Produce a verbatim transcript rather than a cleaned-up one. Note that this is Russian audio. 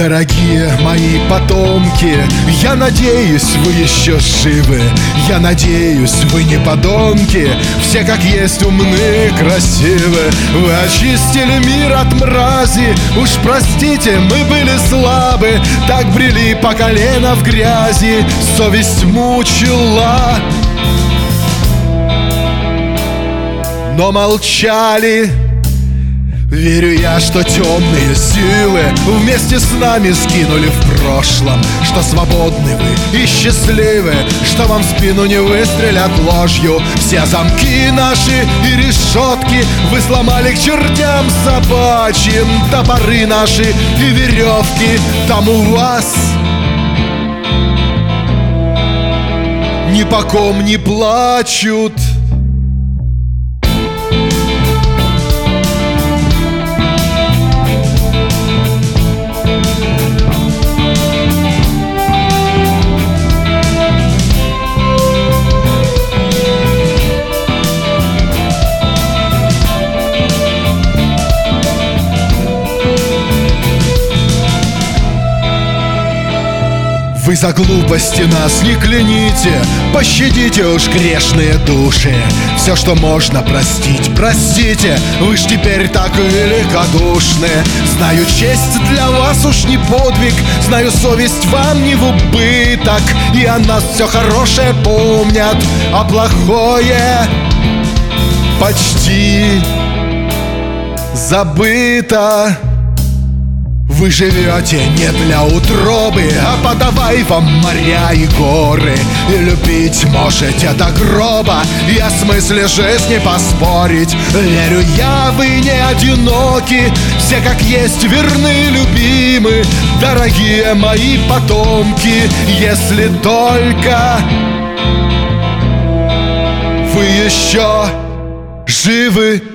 Дорогие мои потомки, я надеюсь, вы еще живы. Я надеюсь, вы не подонки. Все как есть умны, красивы. Вы очистили мир от мрази. Уж простите, мы были слабы. Так брели по колено в грязи. Совесть мучила, но молчали. Верю я, что темные силы вместе с нами сгинули в прошлом, что свободны вы и счастливы, что вам в спину не выстрелят ложью. Все замки наши и решетки вы сломали к чертям собачьим. Топоры наши и веревки там у вас ни по ком не плачут. Вы за глупости нас не кляните, пощадите уж грешные души. Все, что можно простить, простите, вы ж теперь так великодушны. Знаю, честь для вас уж не подвиг, знаю, совесть вам не в убыток. И о нас все хорошее помнят, а плохое почти забыто. Вы живете не для утробы, а подавай вам моря и горы. И любить можете до гроба, и о смысле жизни поспорить. Верю я, вы не одиноки, все как есть верны, любимы. Дорогие мои потомки, если только вы еще живы.